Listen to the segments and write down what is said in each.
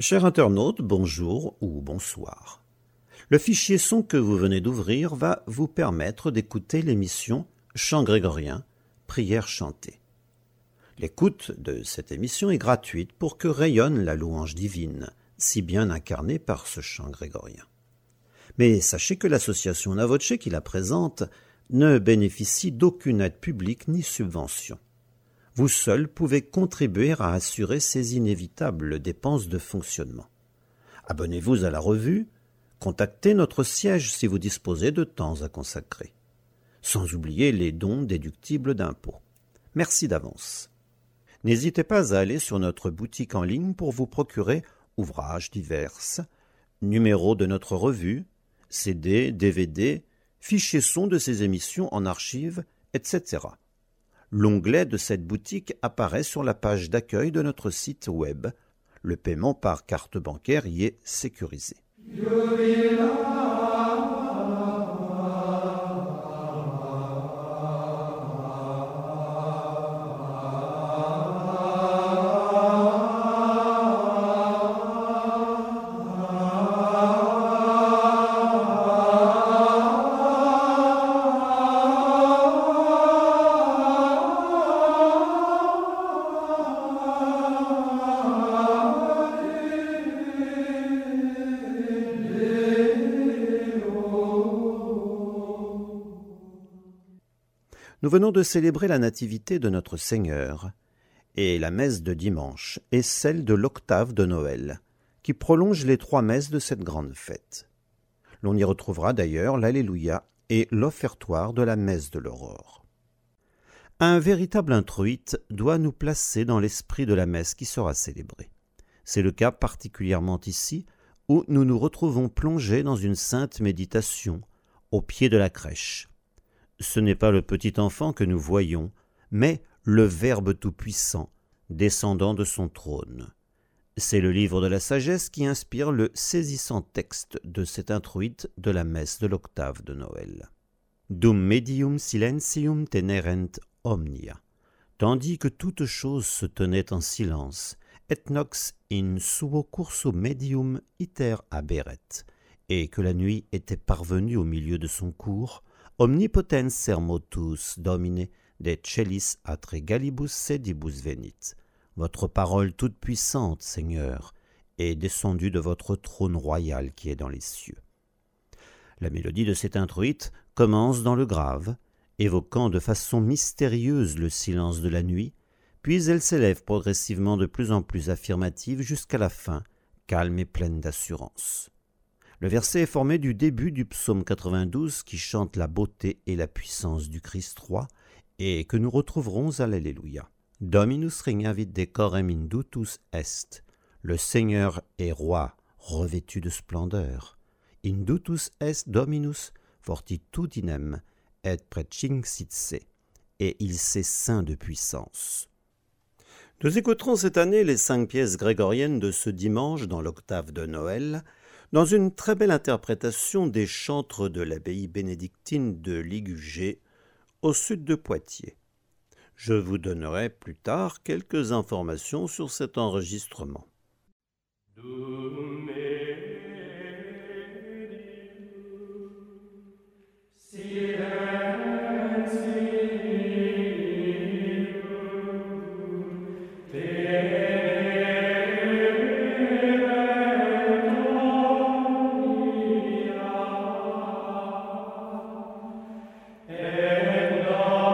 Cher internaute, bonjour ou bonsoir. Le fichier son que vous venez d'ouvrir va vous permettre d'écouter l'émission Chant grégorien, prière chantée. L'écoute de cette émission est gratuite pour que rayonne la louange divine, si bien incarnée par ce chant grégorien. Mais sachez que l'association Navoce qui la présente ne bénéficie d'aucune aide publique ni subvention. Vous seul pouvez contribuer à assurer ces inévitables dépenses de fonctionnement. Abonnez-vous à la revue, contactez notre siège si vous disposez de temps à consacrer. Sans oublier les dons déductibles d'impôts. Merci d'avance. N'hésitez pas à aller sur notre boutique en ligne pour vous procurer ouvrages divers, numéros de notre revue, CD, DVD, fichiers son de ces émissions en archives, etc. L'onglet de cette boutique apparaît sur la page d'accueil de notre site web. Le paiement par carte bancaire y est sécurisé. Nous venons de célébrer la nativité de notre Seigneur, et la messe de dimanche est celle de l'octave de Noël, qui prolonge les 3 messes de cette grande fête. L'on y retrouvera d'ailleurs l'Alléluia et l'offertoire de la messe de l'aurore. Un véritable introïte doit nous placer dans l'esprit de la messe qui sera célébrée. C'est le cas particulièrement ici, où nous nous retrouvons plongés dans une sainte méditation, au pied de la crèche. Ce n'est pas le petit enfant que nous voyons, mais le Verbe tout-puissant, descendant de son trône. C'est le livre de la sagesse qui inspire le saisissant texte de cet introïte de la messe de l'octave de Noël. Dum medium silentium tenerent omnia, tandis que toute chose se tenait en silence, et nox in suo curso medium iter haberet, et que la nuit était parvenue au milieu de son cours, omnipotens sermotus domine de celis atre gallibus sedibus venit. Votre parole toute puissante, Seigneur, est descendue de votre trône royal qui est dans les cieux. La mélodie de cet introïte commence dans le grave, évoquant de façon mystérieuse le silence de la nuit, puis elle s'élève progressivement de plus en plus affirmative jusqu'à la fin, calme et pleine d'assurance. Le verset est formé du début du psaume 92 qui chante la beauté et la puissance du Christ roi et que nous retrouverons à l'Alléluia. Dominus regnavit decorem indutus est. Le Seigneur est roi, revêtu de splendeur. Indutus est Dominus fortitudinem et precinxitse. Et il s'est ceint de puissance. Nous écouterons cette année les 5 pièces grégoriennes de ce dimanche dans l'octave de Noël, dans une très belle interprétation des chantres de l'abbaye bénédictine de Ligugé, au sud de Poitiers. Je vous donnerai plus tard quelques informations sur cet enregistrement.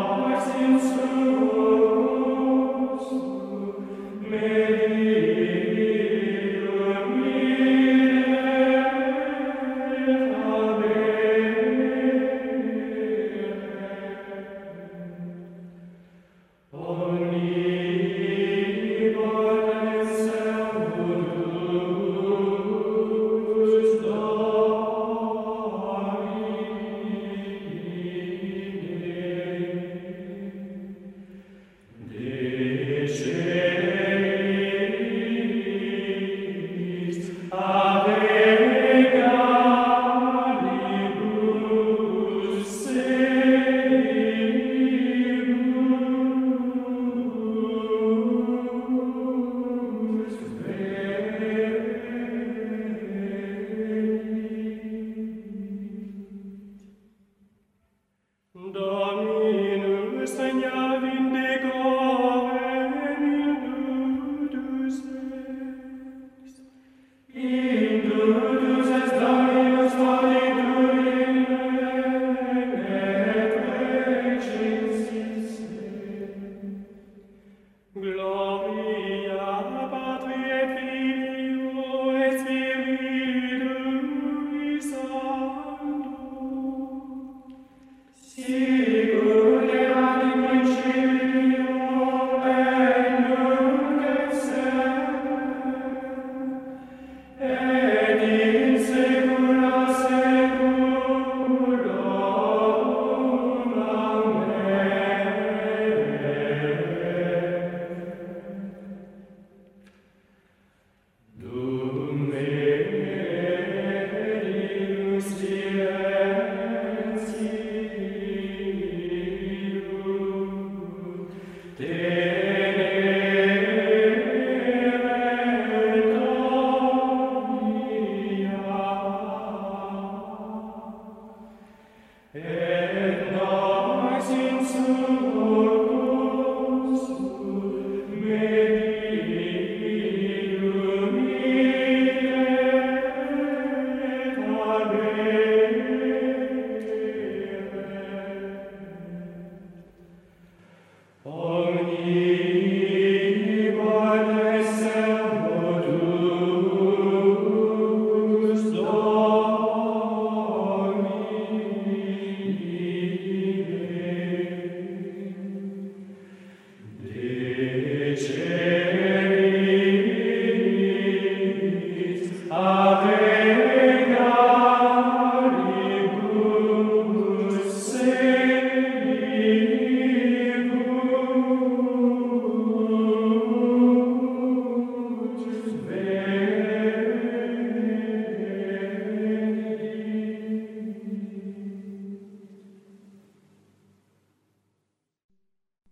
Meri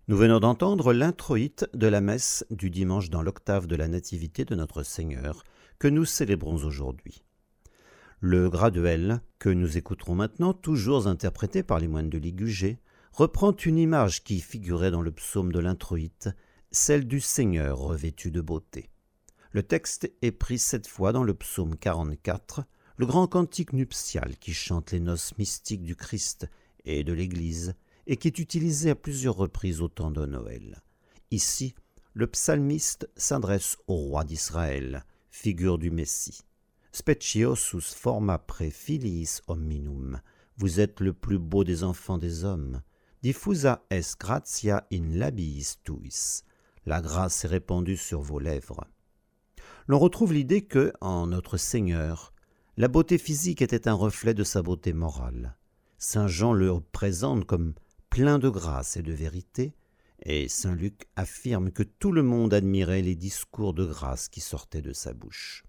Nous venons d'entendre l'introïte de la messe du dimanche dans l'octave de la Nativité de notre Seigneur que nous célébrons aujourd'hui. Le graduel, que nous écouterons maintenant, toujours interprété par les moines de Ligugé, reprend une image qui figurait dans le psaume de l'introïte, celle du Seigneur revêtu de beauté. Le texte est pris cette fois dans le psaume 44, le grand cantique nuptial qui chante les noces mystiques du Christ et de l'Église et qui est utilisé à plusieurs reprises au temps de Noël. Ici, le psalmiste s'adresse au roi d'Israël, figure du Messie. Speciosus forma pre filiis hominum, vous êtes le plus beau des enfants des hommes. Diffusa est gratia in labiis tuis, la grâce est répandue sur vos lèvres. L'on retrouve l'idée que, en notre Seigneur, la beauté physique était un reflet de sa beauté morale. Saint Jean le présente comme plein de grâce et de vérité, et saint Luc affirme que tout le monde admirait les discours de grâce qui sortaient de sa bouche.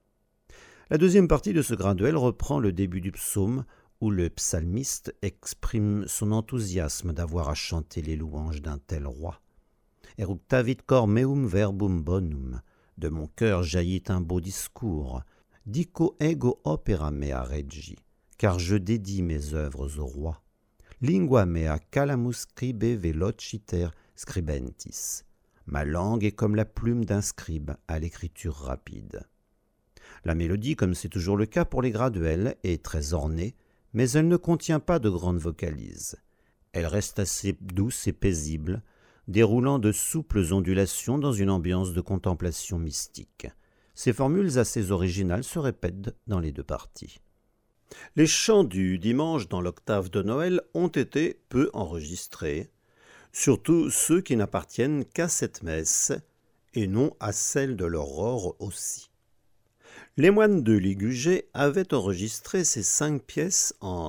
La deuxième partie de ce graduel reprend le début du psaume où le psalmiste exprime son enthousiasme d'avoir à chanter les louanges d'un tel roi. Eructavit cor meum verbum bonum, de mon cœur jaillit un beau discours, dico ego opera mea regi, car je dédie mes œuvres au roi. Lingua mea calamus scribe velociter scribentis, ma langue est comme la plume d'un scribe à l'écriture rapide. La mélodie, comme c'est toujours le cas pour les graduels, est très ornée, mais elle ne contient pas de grandes vocalises. Elle reste assez douce et paisible, déroulant de souples ondulations dans une ambiance de contemplation mystique. Ces formules assez originales se répètent dans les deux parties. Les chants du dimanche dans l'octave de Noël ont été peu enregistrés, surtout ceux qui n'appartiennent qu'à cette messe, et non à celle de l'aurore aussi. Les moines de Ligugé avaient enregistré ces 5 pièces en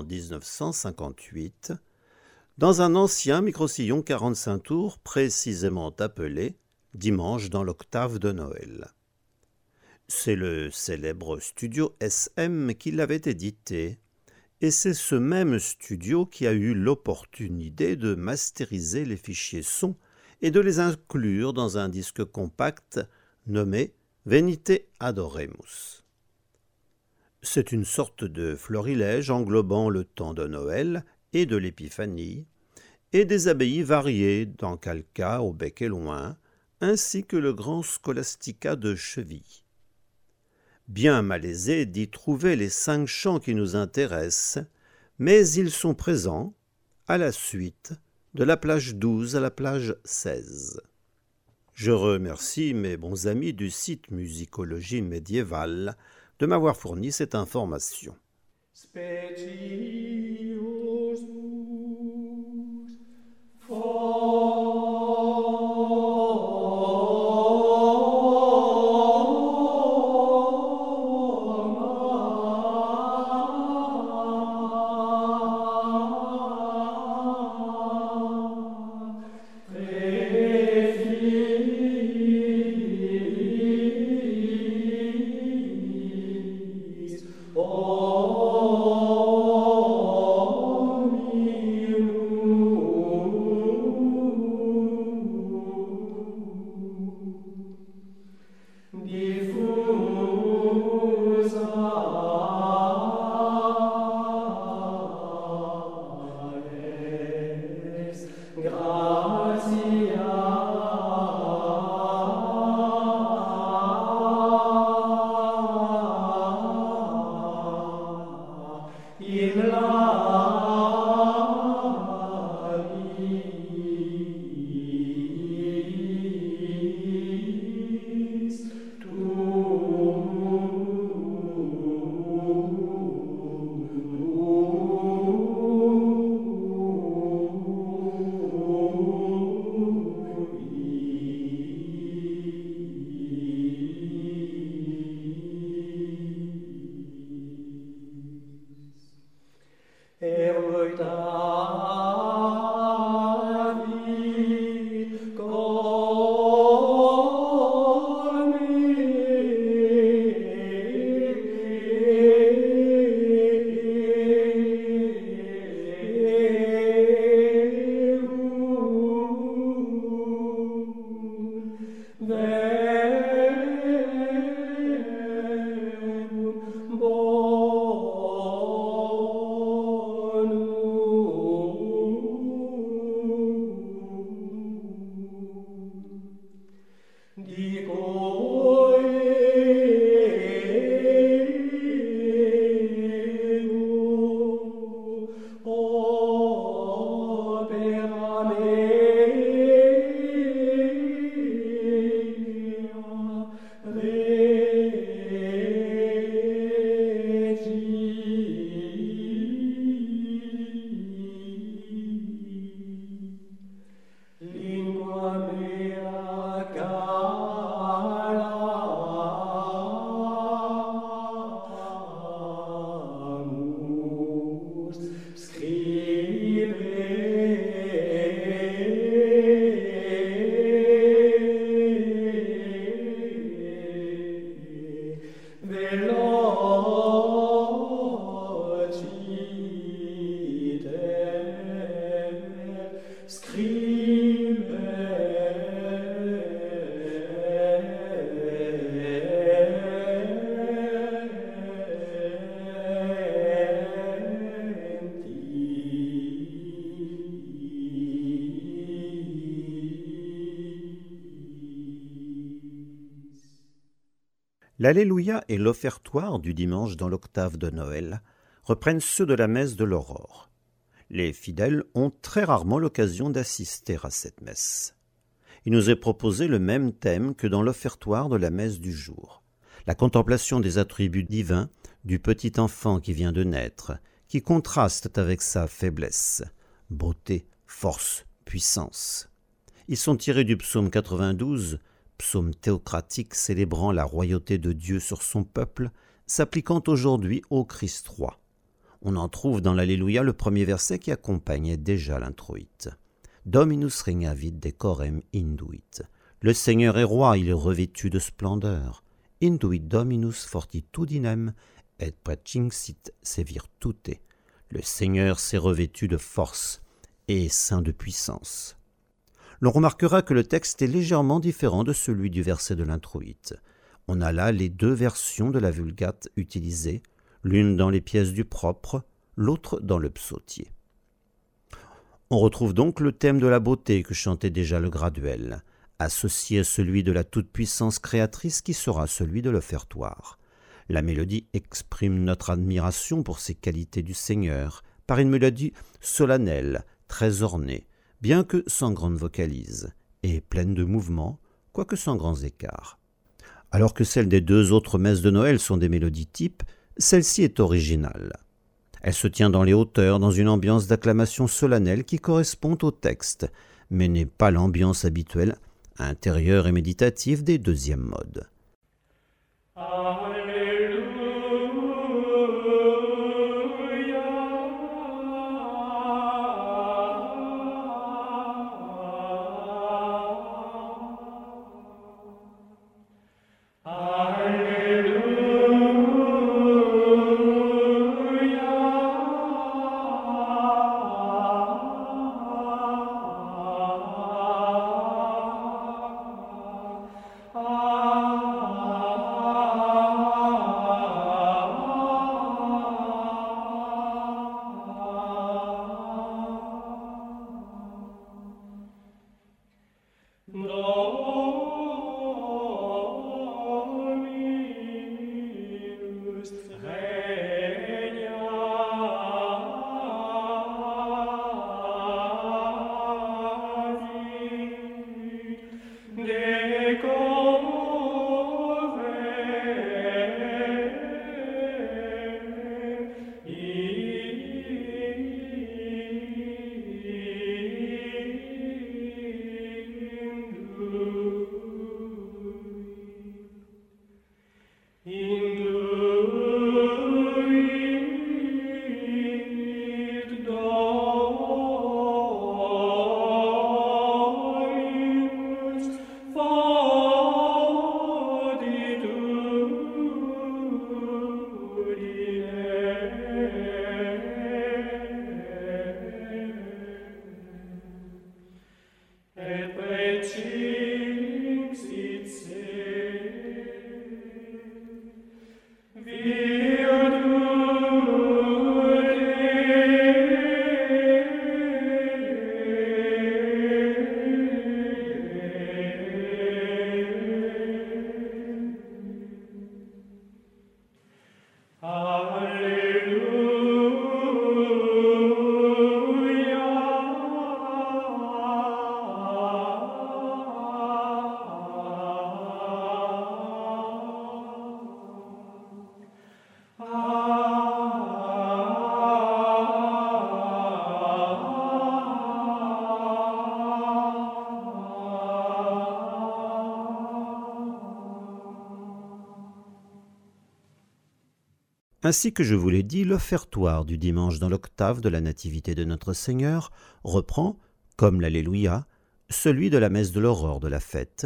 1958 dans un ancien microsillon 45 tours précisément appelé « Dimanche dans l'octave de Noël ». C'est le célèbre studio SM qui l'avait édité, et c'est ce même studio qui a eu l'opportune idée de masteriser les fichiers son et de les inclure dans un disque compact nommé Venite Adoremus. C'est une sorte de florilège englobant le temps de Noël et de l'Épiphanie, et des abbayes variées dans Calca, au Bec et Loing, ainsi que le grand Scholastica de Chevilly. Bien malaisé d'y trouver les 5 chants qui nous intéressent, mais ils sont présents à la suite de la plage 12 à la plage 16. Je remercie mes bons amis du site Musicologie médiévale de m'avoir fourni cette information. Oh L'Alléluia et l'offertoire du dimanche dans l'octave de Noël reprennent ceux de la messe de l'aurore. Les fidèles ont très rarement l'occasion d'assister à cette messe. Il nous est proposé le même thème que dans l'offertoire de la messe du jour. La contemplation des attributs divins du petit enfant qui vient de naître, qui contrastent avec sa faiblesse, beauté, force, puissance. Ils sont tirés du psaume 92, psaume théocratique célébrant la royauté de Dieu sur son peuple, s'appliquant aujourd'hui au Christ roi. On en trouve dans l'Alléluia le premier verset qui accompagnait déjà l'introïte. Dominus regnavit decorem induit. Le Seigneur est roi, il est revêtu de splendeur. Induit Dominus fortitudinem et precinxit se virtute. Le Seigneur s'est revêtu de force et est ceint de puissance. L'on remarquera que le texte est légèrement différent de celui du verset de l'introïte. On a là les deux versions de la Vulgate utilisées, l'une dans les pièces du propre, l'autre dans le psautier. On retrouve donc le thème de la beauté que chantait déjà le graduel, associé à celui de la toute-puissance créatrice qui sera celui de l'offertoire. La mélodie exprime notre admiration pour ces qualités du Seigneur, par une mélodie solennelle, très ornée, bien que sans grande vocalise, et pleine de mouvements, quoique sans grands écarts. Alors que celles des deux autres messes de Noël sont des mélodies types, celle-ci est originale. Elle se tient dans les hauteurs, dans une ambiance d'acclamation solennelle qui correspond au texte, mais n'est pas l'ambiance habituelle, intérieure et méditative des deuxièmes modes. Ainsi que je vous l'ai dit, l'offertoire du dimanche dans l'octave de la Nativité de notre Seigneur reprend, comme l'Alléluia, celui de la messe de l'aurore de la fête,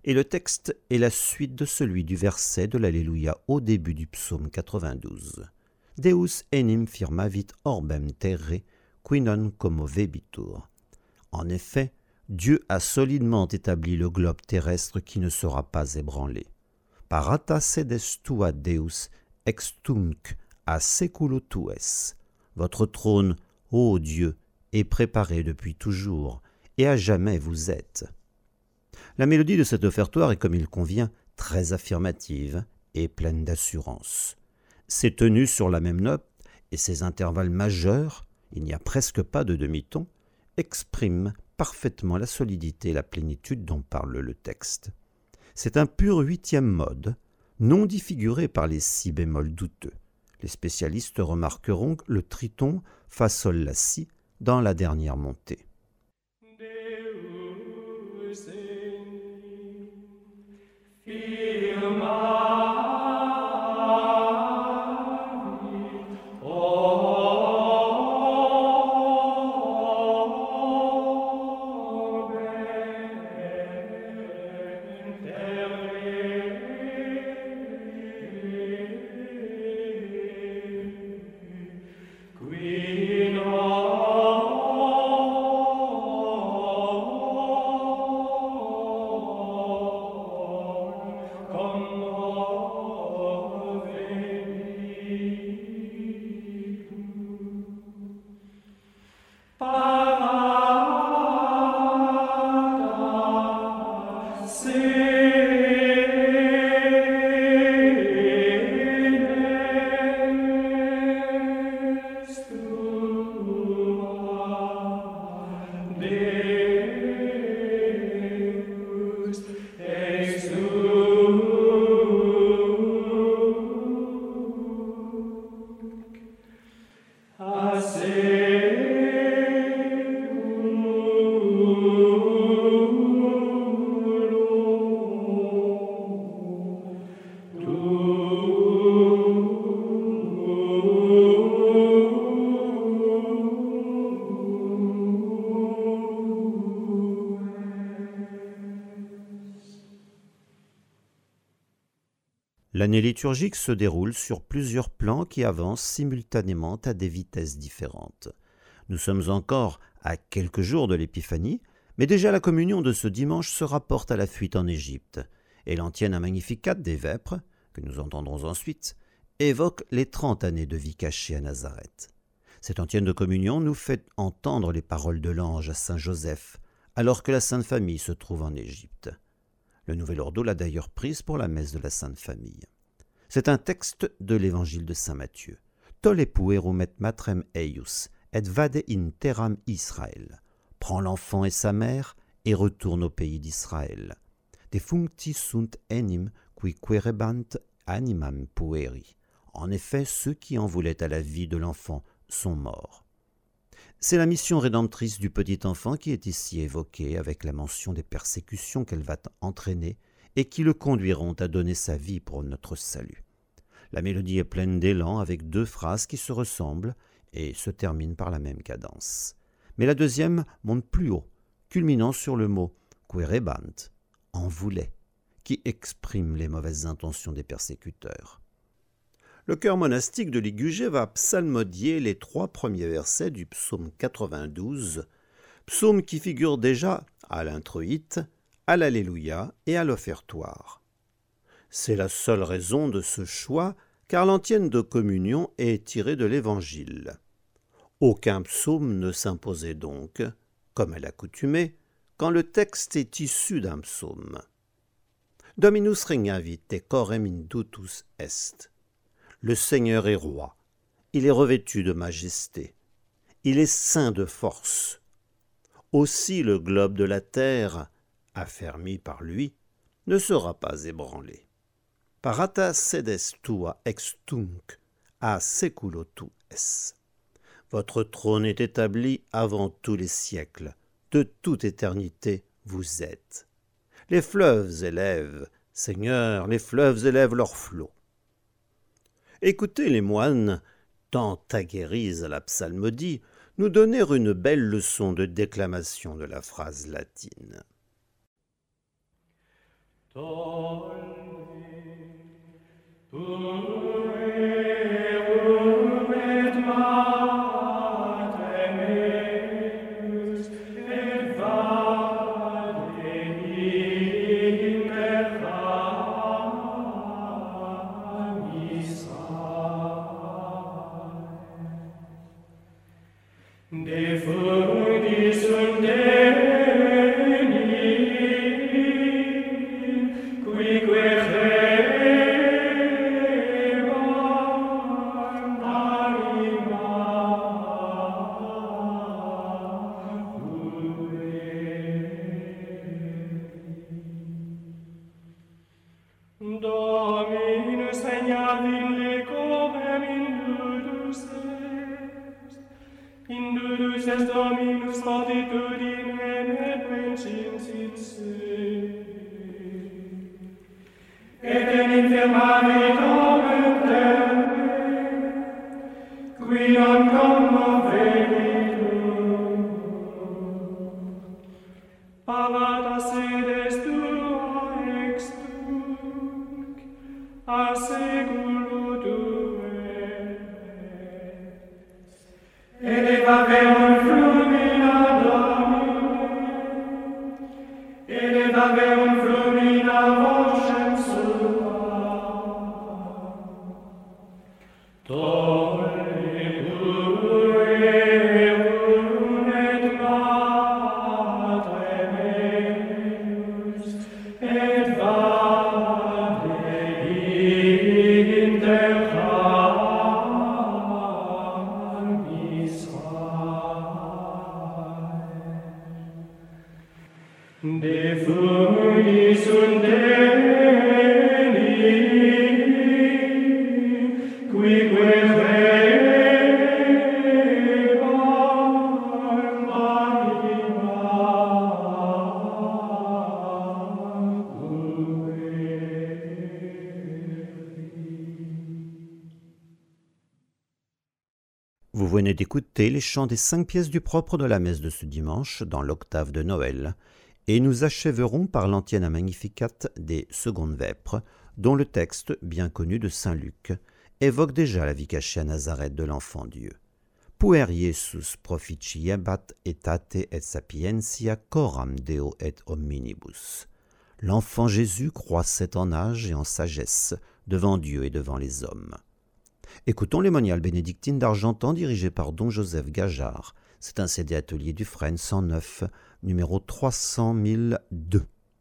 Et le texte est la suite de celui du verset de l'Alléluia au début du psaume 92. Deus enim firmavit orbem terre, qui non commovebitur. En effet, Dieu a solidement établi le globe terrestre qui ne sera pas ébranlé. Parata sedes tua Deus extunc a seculo tues. Votre trône, ô Dieu, est préparé depuis toujours, et à jamais vous êtes. La mélodie de cet offertoire est, comme il convient, très affirmative et pleine d'assurance. Ses tenues sur la même note et ses intervalles majeurs, il n'y a presque pas de demi-ton, expriment parfaitement la solidité et la plénitude dont parle le texte. C'est un pur huitième mode, non défiguré par les si bémols douteux. Les spécialistes remarqueront le triton fa sol la si dans la dernière montée. L'année liturgique se déroule sur plusieurs plans qui avancent simultanément à des vitesses différentes. Nous sommes encore à quelques jours de l'Épiphanie, mais déjà la communion de ce dimanche se rapporte à la fuite en Égypte, et l'antienne Magnificat des Vêpres, que nous entendrons ensuite, évoque les 30 années de vie cachée à Nazareth. Cette antienne de communion nous fait entendre les paroles de l'ange à Saint Joseph, alors que la Sainte Famille se trouve en Égypte. Le Nouvel Ordo l'a d'ailleurs prise pour la messe de la Sainte Famille. C'est un texte de l'Évangile de Saint Matthieu. Tolle puerum et matrem eius, et vade in terram Israël. Prends l'enfant et sa mère, et retourne au pays d'Israël. Defuncti sunt enim qui querebant animam pueri. En effet, ceux qui en voulaient à la vie de l'enfant sont morts. C'est la mission rédemptrice du petit enfant qui est ici évoquée avec la mention des persécutions qu'elle va entraîner et qui le conduiront à donner sa vie pour notre salut. La mélodie est pleine d'élan avec deux phrases qui se ressemblent et se terminent par la même cadence. Mais la deuxième monte plus haut, culminant sur le mot « querebant », « en voulait », qui exprime les mauvaises intentions des persécuteurs. Le chœur monastique de Ligugé va psalmodier les 3 premiers versets du psaume 92, psaume qui figure déjà à l'introïte, à l'Alléluia et à l'offertoire. C'est la seule raison de ce choix, car l'antienne de communion est tirée de l'Évangile. Aucun psaume ne s'imposait donc, comme à l'accoutumée, quand le texte est issu d'un psaume. Dominus regnavit et corem indutus est. Le Seigneur est roi, il est revêtu de majesté, il est ceint de force. Aussi le globe de la terre, affermi par lui, ne sera pas ébranlé. Parata sedes tua extunc a seculo tues. Votre trône est établi avant tous les siècles, de toute éternité vous êtes. Les fleuves élèvent, Seigneur, les fleuves élèvent leurs flots. Écoutez les moines, tant aguerris à la psalmodie, nous donner une belle leçon de déclamation de la phrase latine. Dominus regna vindicorem indulus est Dominus fortitudinem et principis se. Et in infirmari tormentem, qui non commovebitur, pavata sedes tua extuc, a seculo due. Elevaverum flumina Domine, elevaverum flumina vocem sua. Tollibus et Mater meus, et vade inter de fuis undeni, quique rebar anima Vous venez d'écouter les chants des 5 pièces du propre de la messe de ce dimanche dans l'octave de Noël, et nous achèverons par l'Antiena Magnificat des secondes vêpres, dont le texte, bien connu de saint Luc, évoque déjà la vie cachée à Nazareth de l'enfant Dieu. Puer Iesus proficiebat etate et sapientia coram Deo et omnibus. L'enfant Jésus croissait en âge et en sagesse devant Dieu et devant les hommes. Écoutons les moniales bénédictines d'Argentan dirigées par don Joseph Gajard. C'est un CD atelier du Fresne 109, numéro 300002.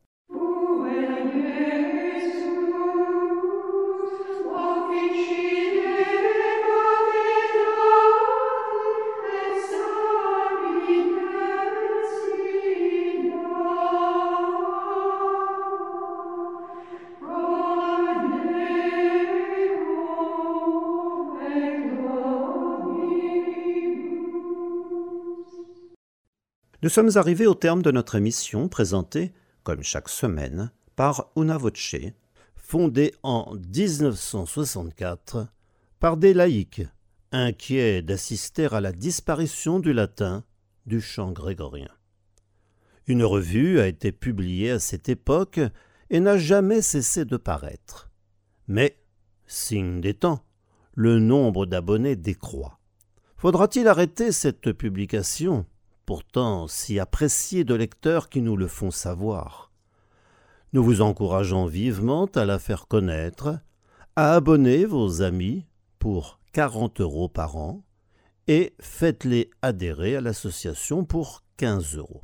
Nous sommes arrivés au terme de notre émission présentée, comme chaque semaine, par Una Voce, fondée en 1964 par des laïcs inquiets d'assister à la disparition du latin du chant grégorien. Une revue a été publiée à cette époque et n'a jamais cessé de paraître. Mais, signe des temps, le nombre d'abonnés décroît. Faudra-t-il arrêter cette publication ? Pourtant si appréciés de lecteurs qui nous le font savoir. Nous vous encourageons vivement à la faire connaître, à abonner vos amis pour 40 € par an et faites-les adhérer à l'association pour 15 €.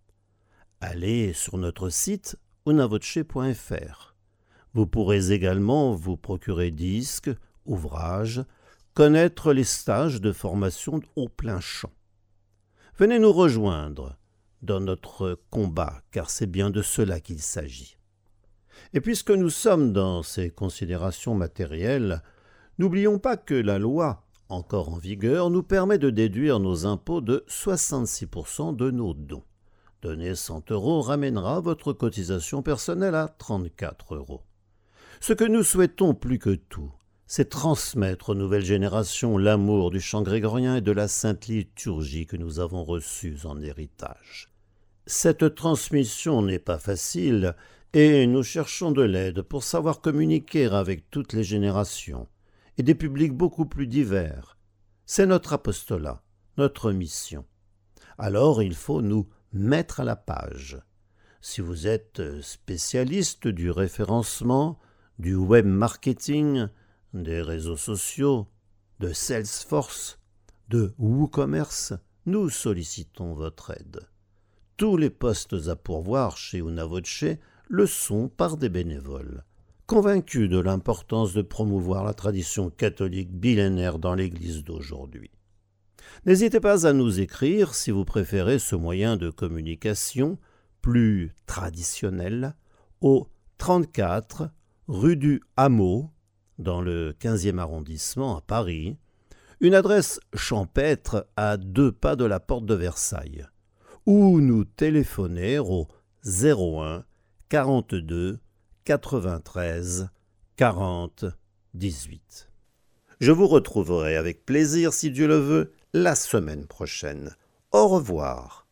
Allez sur notre site unavoce.fr. Vous pourrez également vous procurer disques, ouvrages, connaître les stages de formation au plein champ. Venez nous rejoindre dans notre combat, car c'est bien de cela qu'il s'agit. Et puisque nous sommes dans ces considérations matérielles, n'oublions pas que la loi, encore en vigueur, nous permet de déduire nos impôts de 66% de nos dons. Donner 100 € ramènera votre cotisation personnelle à 34 €. Ce que nous souhaitons plus que tout, c'est transmettre aux nouvelles générations l'amour du chant grégorien et de la sainte liturgie que nous avons reçus en héritage. Cette transmission n'est pas facile, Et nous cherchons de l'aide pour savoir communiquer avec toutes les générations et des publics beaucoup plus divers. C'est notre apostolat, notre mission. Alors il faut nous mettre à la page. Si vous êtes spécialiste du référencement, du web marketing, des réseaux sociaux, de Salesforce, de WooCommerce, nous sollicitons votre aide. Tous les postes à pourvoir chez Una Voce le sont par des bénévoles, convaincus de l'importance de promouvoir la tradition catholique millénaire dans l'Église d'aujourd'hui. N'hésitez pas à nous écrire si vous préférez ce moyen de communication plus traditionnel au 34 rue du Hameau, dans le 15e arrondissement à Paris, une adresse champêtre à 2 pas de la porte de Versailles, ou nous téléphoner au 01 42 93 40 18. Je vous retrouverai avec plaisir, si Dieu le veut, la semaine prochaine. Au revoir.